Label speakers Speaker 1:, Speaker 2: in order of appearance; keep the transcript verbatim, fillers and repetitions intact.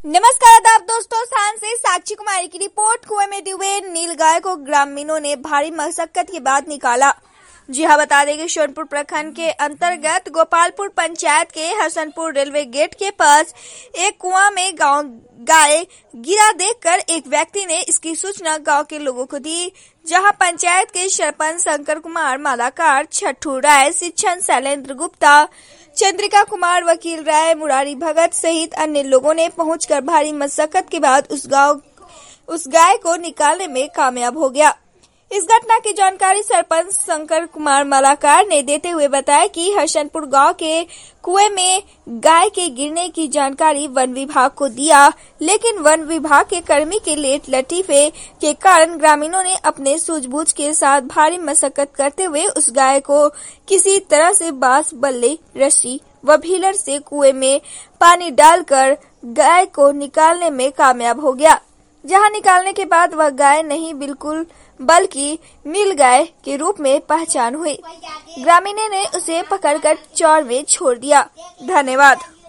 Speaker 1: नमस्कार आदाब दोस्तों, स्थान से साक्षी कुमारी की रिपोर्ट। कुएं में डूबे नीलगाय को ग्रामीणों ने भारी मशक्कत के बाद निकाला। जी हाँ, बता दें कि सोनपुर प्रखंड के अंतर्गत गोपालपुर पंचायत के हसनपुर रेलवे गेट के पास एक कुआं में गांव गाय गिरा देखकर एक व्यक्ति ने इसकी सूचना गांव के लोगों को दी, जहां पंचायत के सरपंच शंकर कुमार मालाकार, छठू राय, शिक्षण शैलेंद्र गुप्ता, चंद्रिका कुमार, वकील राय, मुरारी भगत सहित अन्य लोगों ने पहुंचकर भारी मशक्कत के बाद उस गांव उस गाय को निकालने में कामयाब हो गया। इस घटना की जानकारी सरपंच शंकर कुमार मालाकार ने देते हुए बताया कि हसनपुर गांव के कुएं में गाय के गिरने की जानकारी वन विभाग को दिया, लेकिन वन विभाग के कर्मी के लेट लतीफे के कारण ग्रामीणों ने अपने सूझबूझ के साथ भारी मशक्कत करते हुए उस गाय को किसी तरह से बांस, बल्ले, रस्सी व भीलर से कुएं में पानी डालकर गाय को निकालने में कामयाब हो गया, जहां निकालने के बाद वह गाय नहीं बिल्कुल बल्कि नीलगाय के रूप में पहचान हुई। ग्रामीणों ने उसे पकड़कर चौर में छोड़ दिया। धन्यवाद।